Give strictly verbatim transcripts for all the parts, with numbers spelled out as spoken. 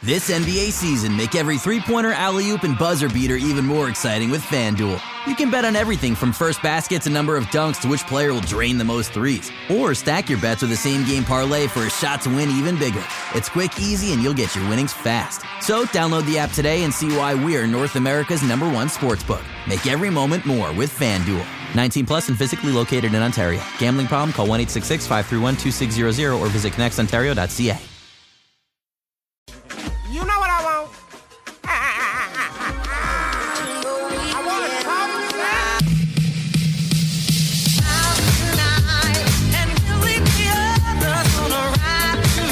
This N B A season, make every three-pointer, alley-oop, and buzzer beater even more exciting with FanDuel. You can bet on everything from first basket to number of dunks to which player will drain the most threes. Or stack your bets with the same-game parlay for a shot to win even bigger. It's quick, easy, and you'll get your winnings fast. So download the app today and see why we're North America's number one sportsbook. Make every moment more with FanDuel. nineteen plus and physically located in Ontario. Gambling problem? Call one eight six six, five three one, two six zero zero or visit connects ontario dot c a. You know what I want? I want to talk to that. Out tonight, and we'll leave the others on a ride to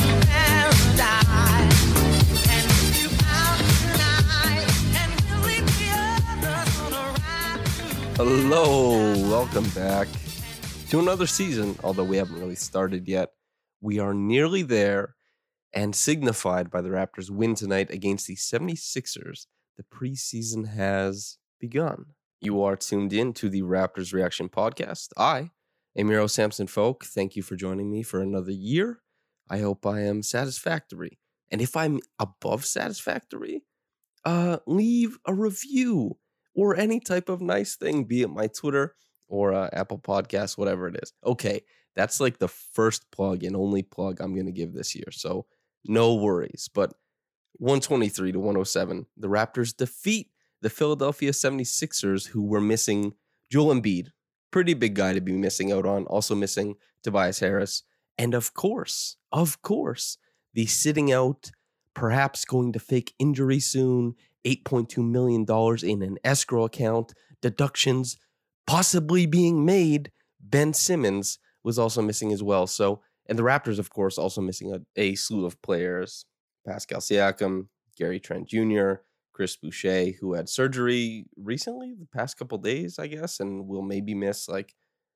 paradise. And you out tonight, and we'll leave the others on a ride to Hello, welcome back to another season, although we haven't really started yet. We are nearly there. And signified by the Raptors' win tonight against the seventy-sixers, the preseason has begun. You are tuned in to the Raptors Reaction Podcast. I am Miro Samson Folk. Thank you for joining me for another year. I hope I am satisfactory. And if I'm above satisfactory, uh, leave a review or any type of nice thing, be it my Twitter or uh, Apple Podcasts, whatever it is. Okay, that's like the first plug and only plug I'm going to give this year. So no worries, but one twenty-three to one oh seven, the Raptors defeat the Philadelphia seventy-sixers, who were missing Joel Embiid, pretty big guy to be missing out on, also missing Tobias Harris, and of course, of course, the sitting out, perhaps going to fake injury soon, eight point two million dollars in an escrow account, deductions possibly being made, Ben Simmons was also missing as well, so. And the Raptors, of course, also missing a, a slew of players. Pascal Siakam, Gary Trent Junior, Chris Boucher, who had surgery recently, the past couple days, I guess, and will maybe miss like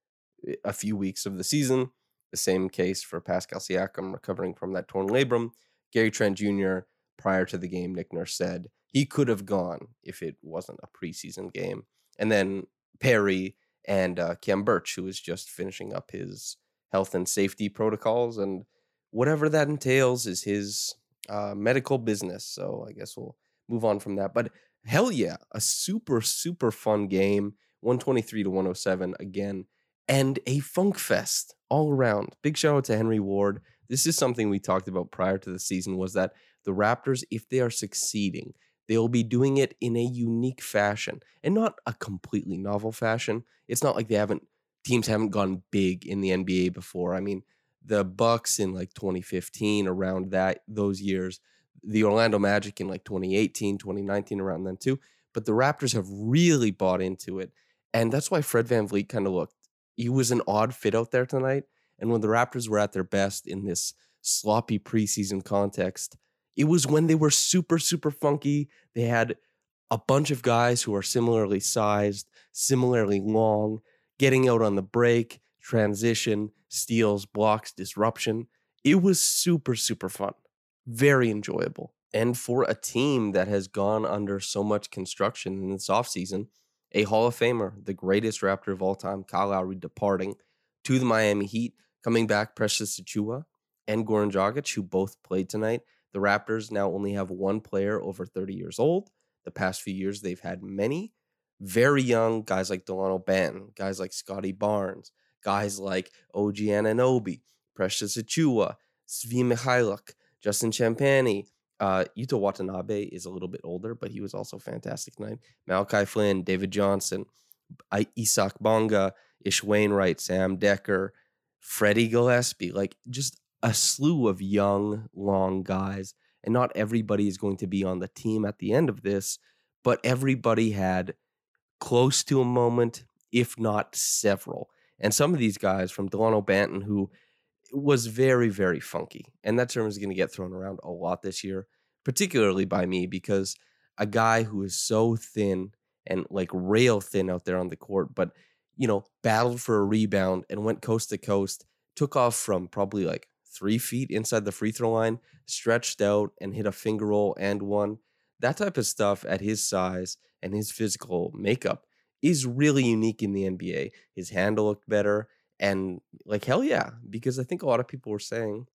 a few weeks of the season. The same case for Pascal Siakam recovering from that torn labrum. Gary Trent Junior, prior to the game, Nick Nurse said he could have gone if it wasn't a preseason game. And then Perry and uh, Khem Birch, who was just finishing up his health and safety protocols, and whatever that entails is his uh, medical business. So I guess we'll move on from that. But hell yeah, a super, super fun game. one twenty-three to one oh seven again, and a funk fest all around. Big shout out to Henry Ward. This is something we talked about prior to the season, was that the Raptors, if they are succeeding, they'll be doing it in a unique fashion and not a completely novel fashion. It's not like they haven't Teams haven't gone big in the N B A before. I mean, the Bucks in like twenty fifteen, around that those years, the Orlando Magic in like twenty eighteen, twenty nineteen, around then too. But the Raptors have really bought into it. And that's why Fred VanVleet kind of looked. He was an odd fit out there tonight. And when the Raptors were at their best in this sloppy preseason context, it was when they were super, super funky. They had a bunch of guys who are similarly sized, similarly long, getting out on the break, transition, steals, blocks, disruption. It was super, super fun. Very enjoyable. And for a team that has gone under so much construction in this offseason, a Hall of Famer, the greatest Raptor of all time, Kyle Lowry, departing to the Miami Heat, coming back Precious Achiuwa and Goran Dragic, who both played tonight. The Raptors now only have one player over thirty years old. The past few years, they've had many. Very young guys like Delano Banton, guys like Scotty Barnes, guys like O G Anunoby, Precious Achiuwa, Svi Mikhailuk, Justin Champagnie. Uh, Yuta Watanabe is a little bit older, but he was also fantastic tonight. Malachi Flynn, David Johnson, I- Isaac Bonga, Ish Wainwright, Sam Decker, Freddie Gillespie. Like, just a slew of young, long guys. And not everybody is going to be on the team at the end of this, but everybody had close to a moment, if not several. And some of these guys, from Delano Banton, who was very, very funky. And that term is going to get thrown around a lot this year, particularly by me, because a guy who is so thin and like rail thin out there on the court, but, you know, battled for a rebound and went coast to coast, took off from probably like three feet inside the free throw line, stretched out and hit a finger roll and one. That type of stuff at his size and his physical makeup is really unique in the N B A. His handle looked better. And like, hell yeah, because I think a lot of people were saying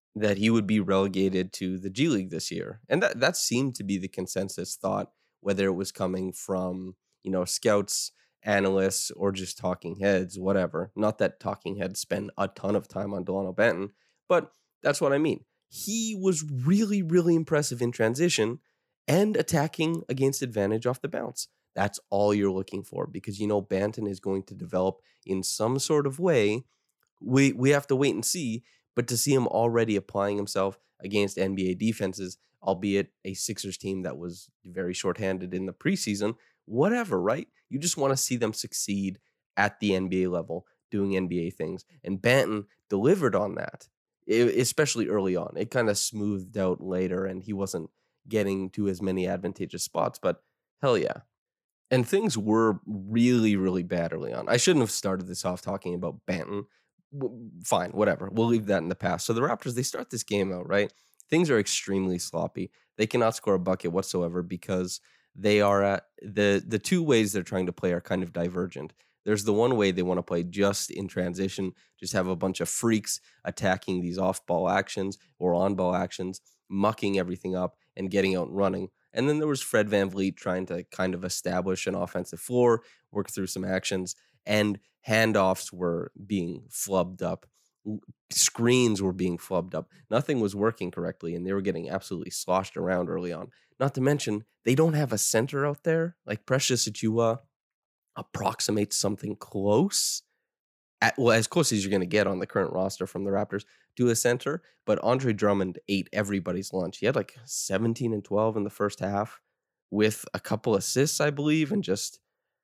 that he would be relegated to the G League this year. And that, that seemed to be the consensus thought, whether it was coming from, you know, scouts, analysts, or just talking heads, whatever. Not that talking heads spend a ton of time on Delano Banton, but that's what I mean. He was really, really impressive in transition and attacking against advantage off the bounce. That's all you're looking for, because you know Banton is going to develop in some sort of way. We we have to wait and see, but to see him already applying himself against N B A defenses, albeit a Sixers team that was very shorthanded in the preseason, whatever, right? You just want to see them succeed at the N B A level, doing N B A things. And Banton delivered on that, e- especially early on. It kind of smoothed out later, and he wasn't getting to as many advantageous spots, but hell yeah. And things were really, really bad early on. I shouldn't have started this off talking about Banton. W- Fine, whatever. We'll leave that in the past. So the Raptors, they start this game out, right? Things are extremely sloppy. They cannot score a bucket whatsoever because they are at the the two ways they're trying to play are kind of divergent. There's the one way they want to play just in transition, just have a bunch of freaks attacking these off-ball actions or on-ball actions, mucking everything up and getting out and running. And then there was Fred VanVleet trying to kind of establish an offensive floor, work through some actions, and handoffs were being flubbed up. W- Screens were being flubbed up. Nothing was working correctly, and they were getting absolutely sloshed around early on. Not to mention, they don't have a center out there. Like Precious Achua approximates something close, at, well, as close as you're going to get on the current roster from the Raptors to a center. But Andre Drummond ate everybody's lunch. He had like seventeen and twelve in the first half with a couple assists, I believe, and just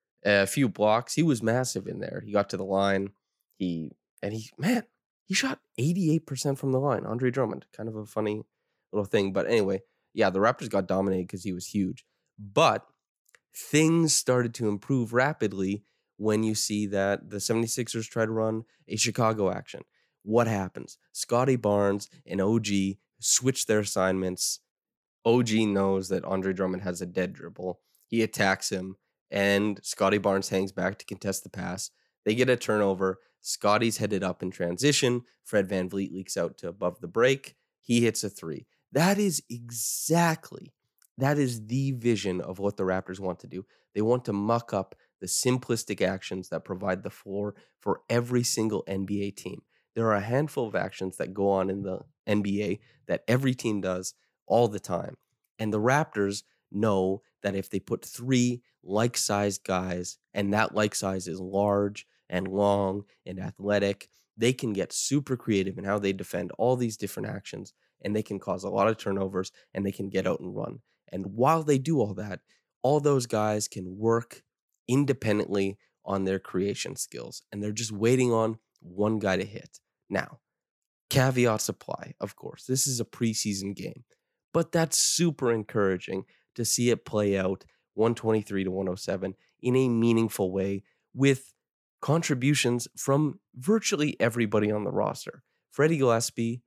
a few blocks. He was massive in there. He got to the line. He, and he, man, he shot eighty-eight percent from the line. Andre Drummond, kind of a funny little thing. But anyway, yeah, the Raptors got dominated because he was huge. But things started to improve rapidly when you see that the 76ers try to run a Chicago action. What happens? Scotty Barnes and O G switch their assignments. O G knows that Andre Drummond has a dead dribble. He attacks him, and Scotty Barnes hangs back to contest the pass. They get a turnover. Scotty's headed up in transition. Fred VanVleet leaks out to above the break. He hits a three. That is exactly, that is the vision of what the Raptors want to do. They want to muck up the simplistic actions that provide the floor for every single N B A team. There are a handful of actions that go on in the N B A that every team does all the time. And the Raptors know that if they put three like-sized guys, and that like size is large and long and athletic, they can get super creative in how they defend all these different actions, and they can cause a lot of turnovers, and they can get out and run. And while they do all that, all those guys can work independently on their creation skills, and they're just waiting on one guy to hit. Now, caveats apply, of course. This is a preseason game, but that's super encouraging to see it play out one twenty-three to one oh seven in a meaningful way with contributions from virtually everybody on the roster. Freddie Gillespie,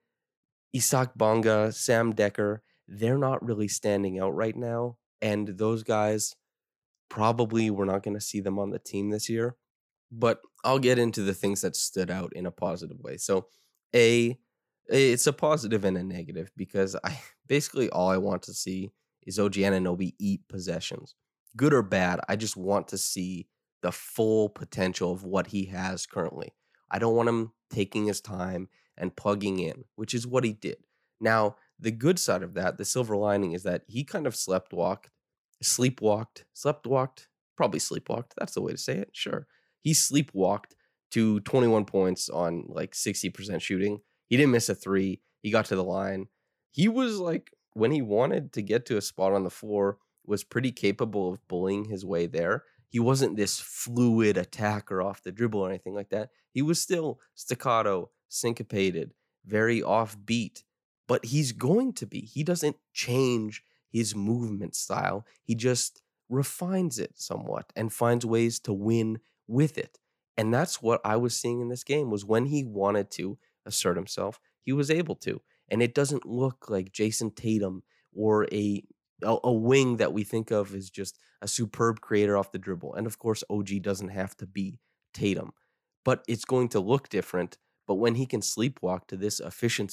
Isaac Bonga, Sam Decker, they're not really standing out right now. And those guys, probably we're not going to see them on the team this year. But I'll get into the things that stood out in a positive way. So, A, it's a positive and a negative because I basically all I want to see is O G Anunoby eat possessions. Good or bad, I just want to see the full potential of what he has currently. I don't want him taking his time and plugging in, which is what he did. Now, the good side of that, the silver lining, is that he kind of sleptwalked, sleepwalked, sleptwalked, probably sleepwalked. That's the way to say it. Sure. He sleepwalked to twenty-one points on like sixty percent shooting. He didn't miss a three. He got to the line. He was like, when he wanted to get to a spot on the floor, was pretty capable of bullying his way there. He wasn't this fluid attacker off the dribble or anything like that. He was still staccato, syncopated, very offbeat, but he's going to be. He doesn't change his movement style. He just refines it somewhat and finds ways to win with it. And that's what I was seeing in this game, was when he wanted to assert himself, he was able to. And it doesn't look like Jason Tatum or a a, a wing that we think of as just a superb creator off the dribble. And of course, O G doesn't have to be Tatum, but it's going to look different. But when he can sleepwalk to this efficiency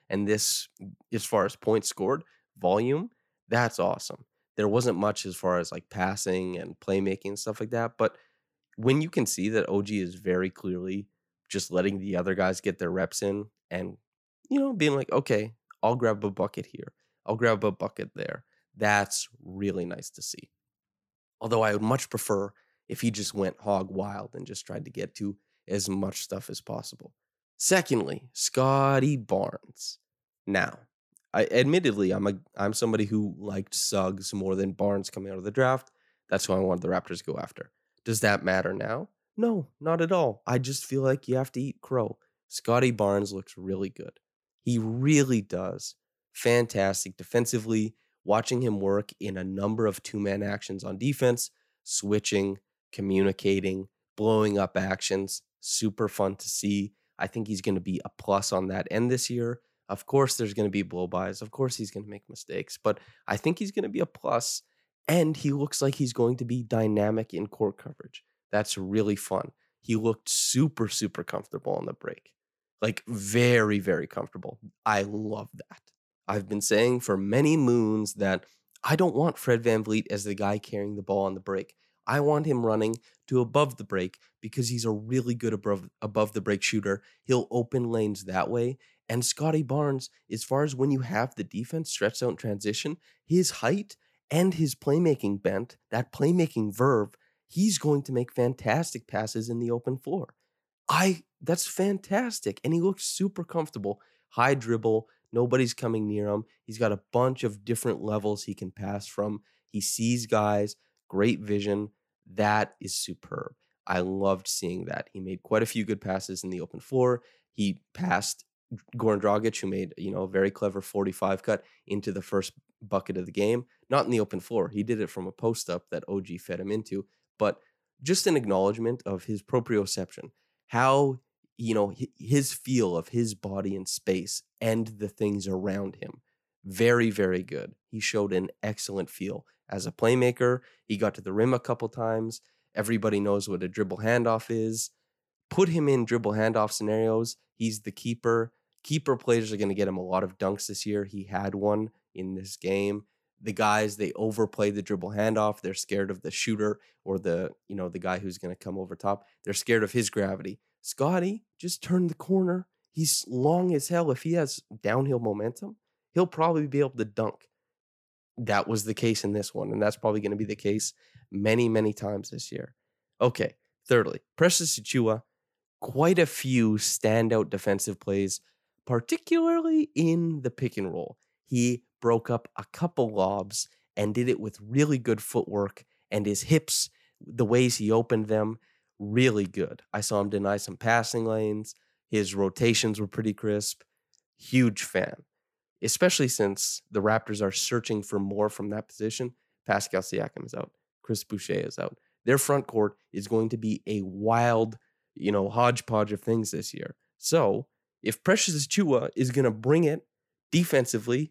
And this, as far as points scored, volume, that's awesome. There wasn't much as far as like passing and playmaking and stuff like that. But when you can see that O G is very clearly just letting the other guys get their reps in and, you know, being like, okay, I'll grab a bucket here, I'll grab a bucket there. That's really nice to see. Although I would much prefer if he just went hog wild and just tried to get to as much stuff as possible. Secondly, Scotty Barnes. Now, I admittedly I'm a I'm somebody who liked Suggs more than Barnes coming out of the draft. That's who I wanted the Raptors to go after. Does that matter now? No, not at all. I just feel like you have to eat crow. Scotty Barnes looks really good. He really does. Fantastic defensively. Watching him work in a number of two-man actions on defense, switching, communicating, blowing up actions. Super fun to see. I think he's going to be a plus on that end this year. Of course, there's going to be blow-bys. Of course, he's going to make mistakes. But I think he's going to be a plus. And he looks like he's going to be dynamic in court coverage. That's really fun. He looked super, super comfortable on the break. Like very, very comfortable. I love that. I've been saying for many moons that I don't want Fred VanVleet as the guy carrying the ball on the break. I want him running to above the break because he's a really good above, above the break shooter. He'll open lanes that way. And Scotty Barnes, as far as when you have the defense stretched out in transition, his height and his playmaking bent, that playmaking verve, he's going to make fantastic passes in the open floor. I that's fantastic. And he looks super comfortable. High dribble. Nobody's coming near him. He's got a bunch of different levels he can pass from. He sees guys, great vision. That is superb. I loved seeing that. He made quite a few good passes in the open floor. He passed Goran Dragic, who made, you know, a very clever forty-five cut into the first bucket of the game. Not in the open floor. He did it from a post up that O G fed him into. But just an acknowledgement of his proprioception. How, you know, his feel of his body in space and the things around him. Very, very good. He showed an excellent feel as a playmaker. He got to the rim a couple times. Everybody knows what a dribble handoff is. Put him in dribble handoff scenarios. He's the keeper. Keeper players are going to get him a lot of dunks this year. He had one in this game. The guys, they overplay the dribble handoff. They're scared of the shooter or the, you know, the guy who's going to come over top. They're scared of his gravity. Scotty just turned the corner. He's long as hell. If he has downhill momentum, he'll probably be able to dunk. That was the case in this one, and that's probably going to be the case many, many times this year. Okay, thirdly, Precious Achiuwa, quite a few standout defensive plays, particularly in the pick and roll. He broke up a couple lobs and did it with really good footwork, and his hips, the ways he opened them, really good. I saw him deny some passing lanes. His rotations were pretty crisp. Huge fan. Especially since the Raptors are searching for more from that position. Pascal Siakam is out. Chris Boucher is out. Their front court is going to be a wild, you know, hodgepodge of things this year. So if Precious Achiuwa is going to bring it defensively,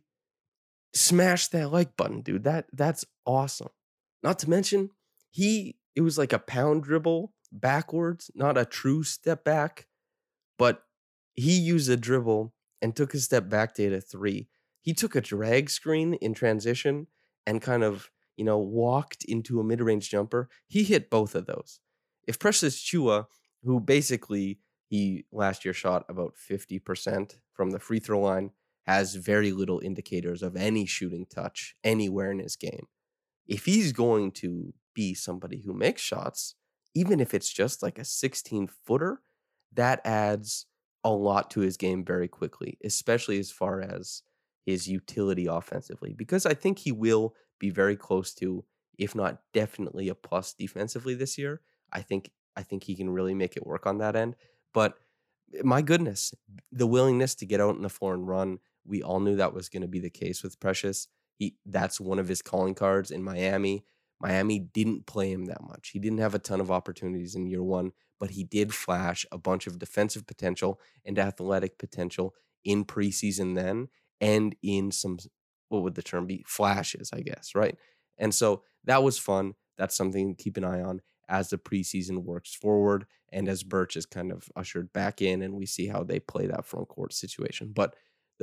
smash that like button, dude. That that's awesome. Not to mention, he it was like a pound dribble backwards, not a true step back, but he used a dribble and took a step back to hit a three. He took a drag screen in transition and kind of, you know, walked into a mid-range jumper. He hit both of those. If Precious Achiuwa, who basically he last year shot about fifty percent from the free throw line, has very little indicators of any shooting touch anywhere in his game. If he's going to be somebody who makes shots, even if it's just like a sixteen-footer, that adds a lot to his game very quickly, especially as far as his utility offensively, because I think he will be very close to, if not definitely a plus defensively this year. I think I think he can really make it work on that end. But my goodness, the willingness to get out on the floor and run, we all knew that was going to be the case with Precious. He that's one of his calling cards in Miami. Miami didn't play him that much. He didn't have a ton of opportunities in year one, but he did flash a bunch of defensive potential and athletic potential in preseason then, and in some, what would the term be? Flashes, I guess, right? And so that was fun. That's something to keep an eye on as the preseason works forward and as Birch is kind of ushered back in and we see how they play that front court situation. But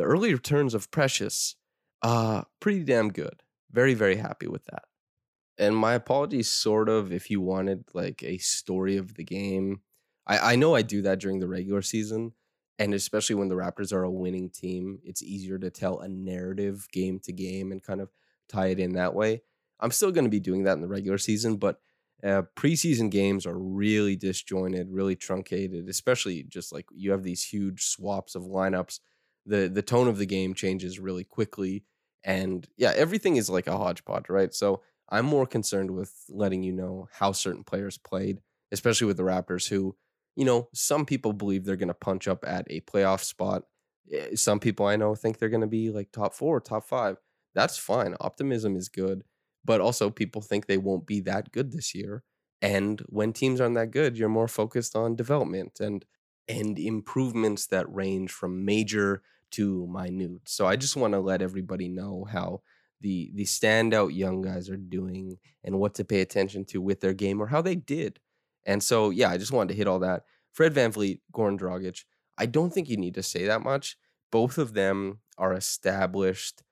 the early returns of Precious, uh, pretty damn good. Very, very happy with that. And my apologies, sort of, if you wanted like a story of the game. I, I know I do that during the regular season, and especially when the Raptors are a winning team, it's easier to tell a narrative game to game and kind of tie it in that way. I'm still going to be doing that in the regular season, but uh, preseason games are really disjointed, really truncated, especially just like you have these huge swaps of lineups. The the tone of the game changes really quickly. And yeah, everything is like a hodgepodge, right? So I'm more concerned with letting you know how certain players played, especially with the Raptors, who, you know, some people believe they're going to punch up at a playoff spot. Eh, Some people I know think they're going to be like top four, top five. That's fine. Optimism is good. But also, people think they won't be that good this year. And when teams aren't that good, you're more focused on development and and improvements that range from major to minute. So I just want to let everybody know how the the standout young guys are doing and what to pay attention to with their game or how they did. And so yeah, I just wanted to hit all that. Fred VanVleet, Goran Dragic. I don't think you need to say that much. Both of them are established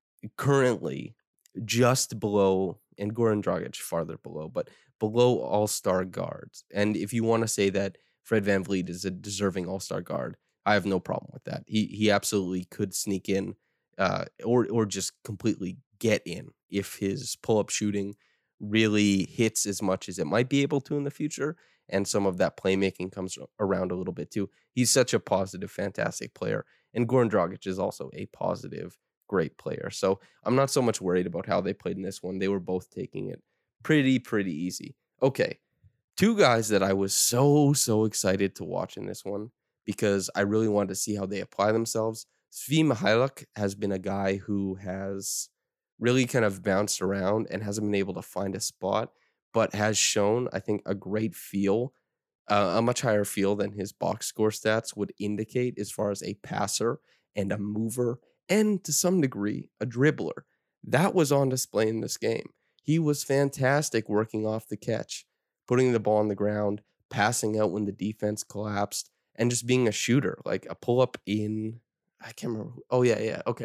currently just below, and Goran Dragic farther below, but below all-star guards. And if you want to say that Fred VanVleet is a deserving all-star guard, I have no problem with that. He he absolutely could sneak in, uh, or or just completely get in if his pull-up shooting really hits as much as it might be able to in the future, and some of that playmaking comes around a little bit too. He's such a positive, fantastic player, and Goran Dragic is also a positive, great player. So I'm not so much worried about how they played in this one. They were both taking it pretty, pretty easy. Okay, two guys that I was so, so excited to watch in this one because I really wanted to see how they apply themselves. Svi Mihailuk has been a guy who has really kind of bounced around and hasn't been able to find a spot, but has shown, I think, a great feel, uh, a much higher feel than his box score stats would indicate as far as a passer and a mover and to some degree a dribbler. That was on display in this game. He was fantastic working off the catch, putting the ball on the ground, passing out when the defense collapsed, and just being a shooter, like a pull up in, I can't remember. Who, oh, yeah, yeah. Okay.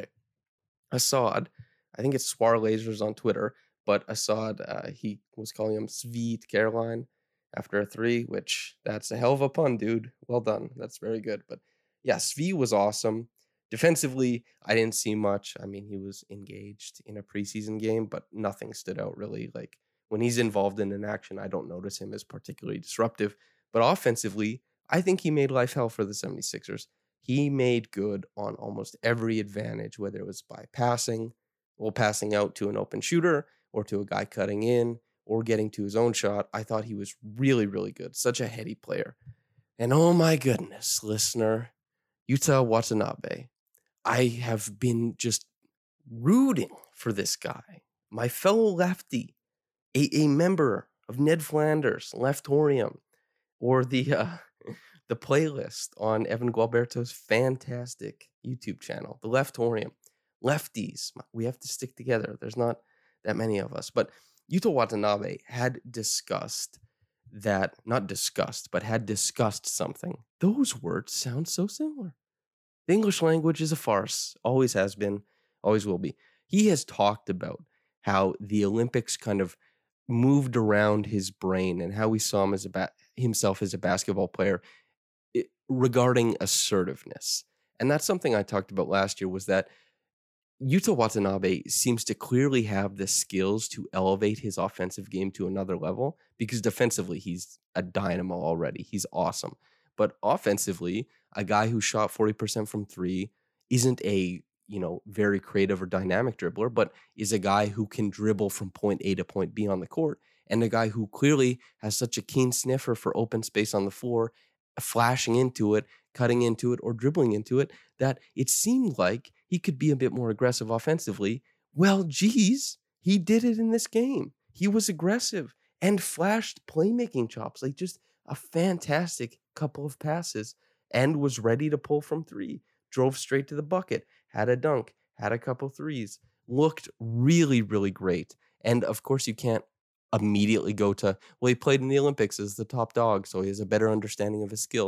Assad, I think it's Swar Lasers on Twitter, but Assad, uh, he was calling him Sweet Caroline after a three, which that's a hell of a pun, dude. Well done. That's very good. But yeah, Svi was awesome. Defensively, I didn't see much. I mean, he was engaged in a preseason game, but nothing stood out really. Like when he's involved in an action, I don't notice him as particularly disruptive. But offensively, I think he made life hell for the 76ers. He made good on almost every advantage, whether it was by passing, or passing out to an open shooter, or to a guy cutting in, or getting to his own shot. I thought he was really, really good. Such a heady player. And oh my goodness, listener, Yuta Watanabe. I have been just rooting for this guy, my fellow lefty, a, a member of Ned Flanders, Leftorium, or the uh, the playlist on Evan Gualberto's fantastic YouTube channel, the Leftorium. Lefties, we have to stick together. There's not that many of us, but Yuta Watanabe had discussed that, not discussed, but had discussed something. Those words sound so similar. The English language is a farce, always has been, always will be. He has talked about how the Olympics kind of moved around his brain and how he saw him as a ba- himself as a basketball player i- regarding assertiveness. And that's something I talked about last year, was that Yuta Watanabe seems to clearly have the skills to elevate his offensive game to another level, because defensively he's a dynamo already. He's awesome. But offensively, a guy who shot forty percent from three isn't a, you know, very creative or dynamic dribbler, but is a guy who can dribble from point A to point B on the court, and a guy who clearly has such a keen sniffer for open space on the floor, flashing into it, cutting into it, or dribbling into it, that it seemed like he could be a bit more aggressive offensively. Well, geez, he did it in this game. He was aggressive and flashed playmaking chops, like just a fantastic couple of passes, and was ready to pull from three. Drove straight to the bucket, had a dunk, had a couple threes, looked really, really great. And of course, you can't immediately go to, well, he played in the Olympics as the top dog, so he has a better understanding of his skills.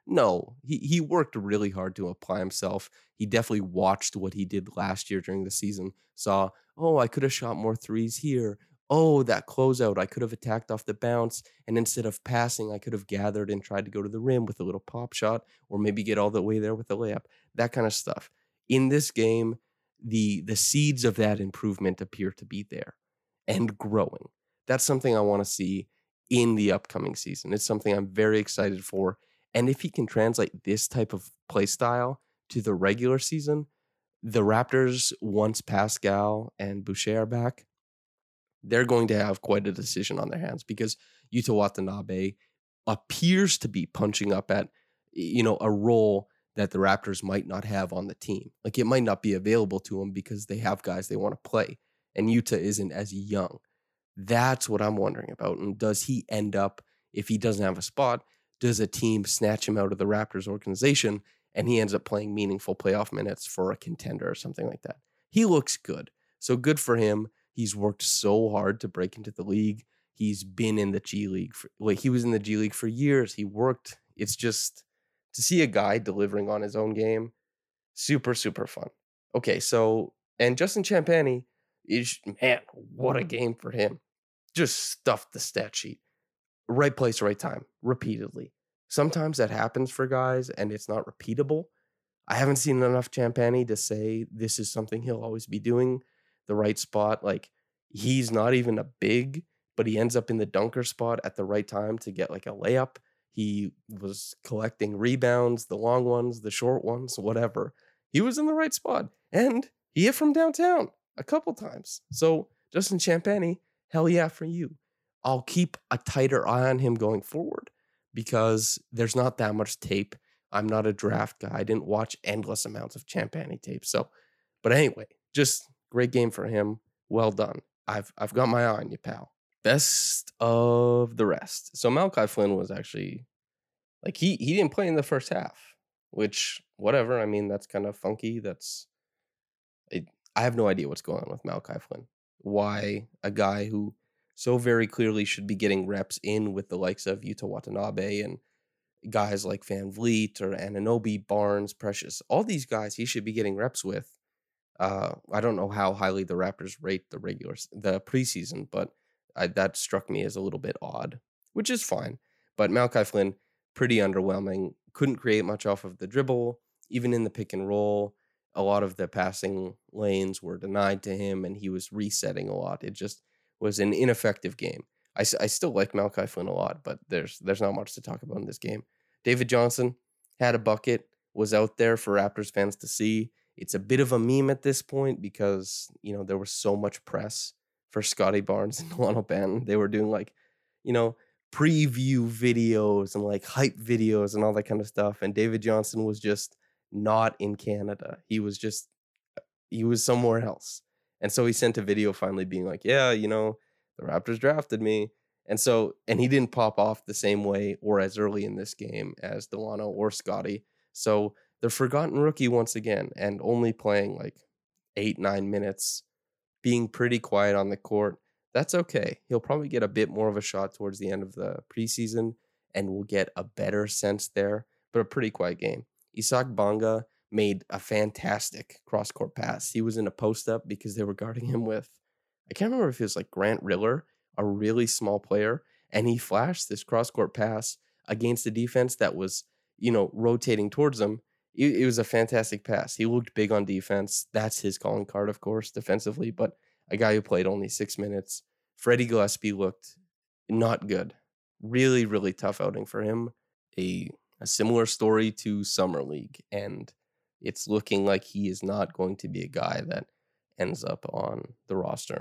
No, he he worked really hard to apply himself. He definitely watched what he did last year during the season. Saw, oh, I could have shot more threes here. Oh, that closeout, I could have attacked off the bounce, and instead of passing, I could have gathered and tried to go to the rim with a little pop shot, or maybe get all the way there with a layup. That kind of stuff. In this game, the the seeds of that improvement appear to be there and growing. That's something I want to see in the upcoming season. It's something I'm very excited for. And if he can translate this type of play style to the regular season, the Raptors, once Pascal and Boucher are back, they're going to have quite a decision on their hands because Yuta Watanabe appears to be punching up at, you know, a role that the Raptors might not have on the team. Like, it might not be available to them because they have guys they want to play, and Yuta isn't as young. That's what I'm wondering about. And does he end up, if he doesn't have a spot, does a team snatch him out of the Raptors organization and he ends up playing meaningful playoff minutes for a contender or something like that? He looks good. So good for him. He's worked so hard to break into the league. He's been in the G League. For, like, he was in the G League for years. He worked. It's just to see a guy delivering on his own game, super, super fun. Okay, so, and Justin Champagny is, man, what a game for him. Just stuffed the stat sheet. Right place, right time, repeatedly. Sometimes that happens for guys and it's not repeatable. I haven't seen enough Champagny to say this is something he'll always be doing. The right spot. Like, he's not even a big, but he ends up in the dunker spot at the right time to get like a layup. He was collecting rebounds, the long ones, the short ones, whatever. He was in the right spot. And he hit from downtown a couple times. So Justin Champagny, hell yeah for you. I'll keep a tighter eye on him going forward because there's not that much tape. I'm not a draft guy. I didn't watch endless amounts of Champagny tape. So, but anyway, just great game for him. Well done. I've I've got my eye on you, pal. Best of the rest. So Malachi Flynn was actually, like, he he didn't play in the first half, which, whatever. I mean, that's kind of funky. That's, I, I have no idea what's going on with Malachi Flynn. Why a guy who so very clearly should be getting reps in with the likes of Yuta Watanabe and guys like Van Vliet or Anunoby, Barnes, Precious, all these guys he should be getting reps with. Uh, I don't know how highly the Raptors rate the regular, the preseason, but I, that struck me as a little bit odd, which is fine. But Malachi Flynn, pretty underwhelming. Couldn't create much off of the dribble, even in the pick and roll. A lot of the passing lanes were denied to him, and he was resetting a lot. It just was an ineffective game. I, I still like Malachi Flynn a lot, but there's there's not much to talk about in this game. David Johnson had a bucket, was out there for Raptors fans to see. It's a bit of a meme at this point because, you know, there was so much press for Scotty Barnes and Delano Banton. They were doing, like, you know, preview videos and like hype videos and all that kind of stuff. And David Johnson was just not in Canada. He was just, he was somewhere else. And so he sent a video finally being like, yeah, you know, the Raptors drafted me. And so, and he didn't pop off the same way or as early in this game as Delano or Scotty. So the forgotten rookie once again, and only playing like eight, nine minutes, being pretty quiet on the court. That's okay. He'll probably get a bit more of a shot towards the end of the preseason, and we'll get a better sense there, but a pretty quiet game. Isaac Bonga made a fantastic cross-court pass. He was in a post-up because they were guarding him with, I can't remember if it was like Grant Riller, a really small player, and he flashed this cross-court pass against a defense that was, you know, rotating towards him. It, it was a fantastic pass. He looked big on defense. That's his calling card, of course, defensively, but a guy who played only six minutes. Freddie Gillespie looked not good. Really, really tough outing for him. A, a similar story to Summer League, and it's looking like he is not going to be a guy that ends up on the roster.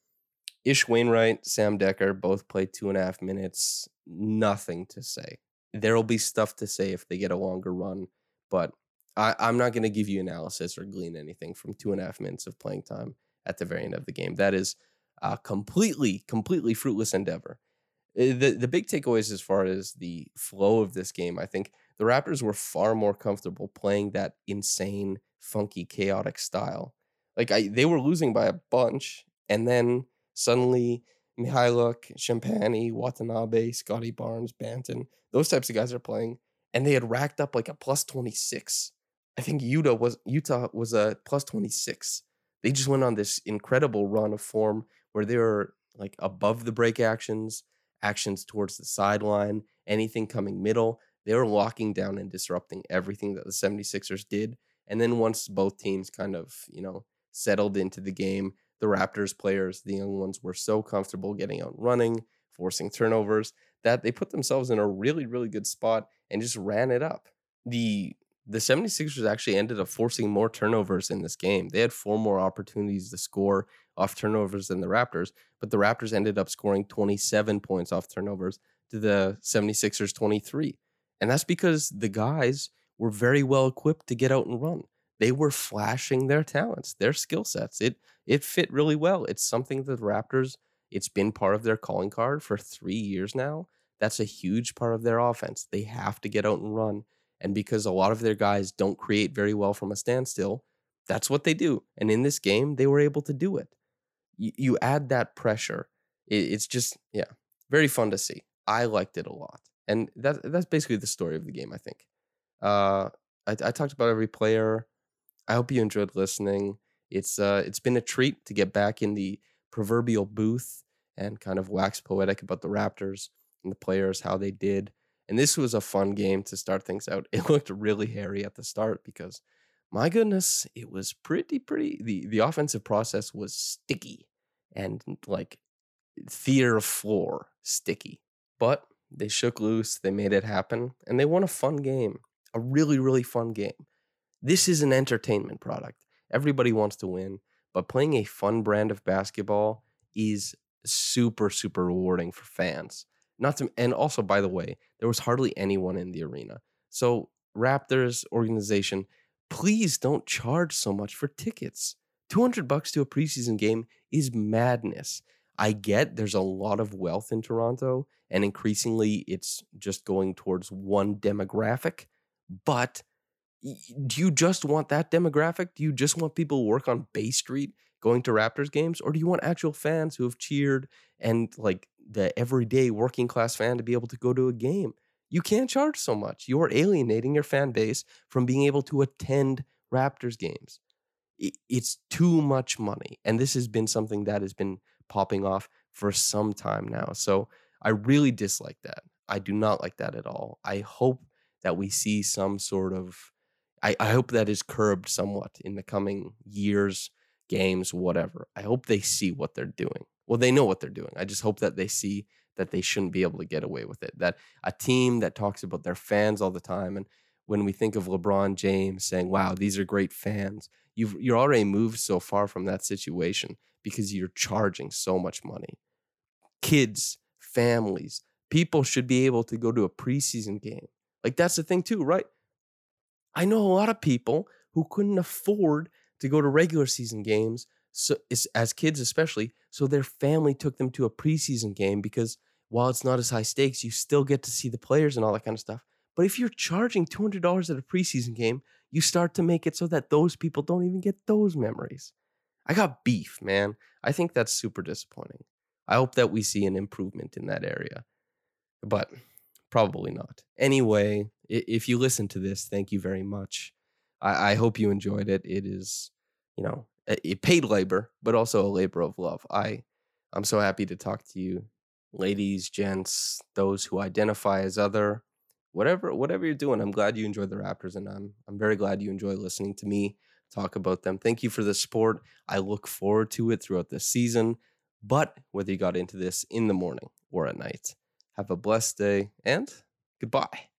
Ish Wainwright, Sam Decker both played two and a half minutes. Nothing to say. There will be stuff to say if they get a longer run, but I, I'm not going to give you analysis or glean anything from two and a half minutes of playing time at the very end of the game. That is a completely, completely fruitless endeavor. The, the big takeaways as far as the flow of this game, I think the Raptors were far more comfortable playing that insane, funky, chaotic style. Like, I, they were losing by a bunch, and then suddenly Mihailuk, Champagny, Watanabe, Scotty Barnes, Banton, those types of guys are playing, and they had racked up like a plus twenty-six. I think Utah was Utah was a plus twenty-six. They just went on this incredible run of form where they were like above the break actions, actions towards the sideline, anything coming middle. They were locking down and disrupting everything that the 76ers did. And then once both teams kind of, you know, settled into the game, the Raptors players, the young ones, were so comfortable getting out and running, forcing turnovers, that they put themselves in a really, really good spot and just ran it up. The the 76ers actually ended up forcing more turnovers in this game. They had four more opportunities to score off turnovers than the Raptors, but the Raptors ended up scoring twenty-seven points off turnovers to the 76ers twenty-three. And that's because the guys were very well equipped to get out and run. They were flashing their talents, their skill sets. It it fit really well. It's something that the Raptors, it's been part of their calling card for three years now. That's a huge part of their offense. They have to get out and run. And because a lot of their guys don't create very well from a standstill, that's what they do. And in this game, they were able to do it. You, you add that pressure. It, it's just, yeah, very fun to see. I liked it a lot. And that, that's basically the story of the game, I think. Uh, I, I talked about every player. I hope you enjoyed listening. It's uh, it's been a treat to get back in the proverbial booth and kind of wax poetic about the Raptors and the players, how they did. And this was a fun game to start things out. It looked really hairy at the start because, my goodness, it was pretty, pretty, the, the offensive process was sticky and like theater floor sticky. But they shook loose, they made it happen, and they won a fun game, a really, really fun game. This is an entertainment product. Everybody wants to win, but playing a fun brand of basketball is super, super rewarding for fans. Not to, and also, by the way, there was hardly anyone in the arena. So, Raptors organization, please don't charge so much for tickets. two hundred bucks to a preseason game is madness. I get there's a lot of wealth in Toronto, and increasingly it's just going towards one demographic. But do you just want that demographic? Do you just want people who work on Bay Street going to Raptors games? Or do you want actual fans who have cheered and like the everyday working class fan to be able to go to a game? You can't charge so much. You're alienating your fan base from being able to attend Raptors games. It's too much money. And this has been something that has been popping off for some time now. So I really dislike that. I do not like that at all. I hope that we see some sort of, I, I hope that is curbed somewhat in the coming years, games, whatever. I hope they see what they're doing. Well, they know what they're doing. I just hope that they see that they shouldn't be able to get away with it. That a team that talks about their fans all the time, and when we think of LeBron James saying, wow, these are great fans, you've, you're already moved so far from that situation because you're charging so much money. Kids, families, people should be able to go to a preseason game. Like, that's the thing too, right? I know a lot of people who couldn't afford to go to regular season games, so as kids especially, so their family took them to a preseason game because while it's not as high stakes, you still get to see the players and all that kind of stuff. But if you're charging two hundred dollars at a preseason game, you start to make it so that those people don't even get those memories. I got beef, man. I think that's super disappointing. I hope that we see an improvement in that area, but probably not. Anyway, if you listen to this, thank you very much. I, I hope you enjoyed it. It is, you know, it paid labor, but also a labor of love. I, I'm so happy to talk to you, ladies, gents, those who identify as other, whatever, whatever you're doing. I'm glad you enjoy the Raptors, and I'm, I'm very glad you enjoy listening to me talk about them. Thank you for the support. I look forward to it throughout the season. But whether you got into this in the morning or at night, have a blessed day and goodbye.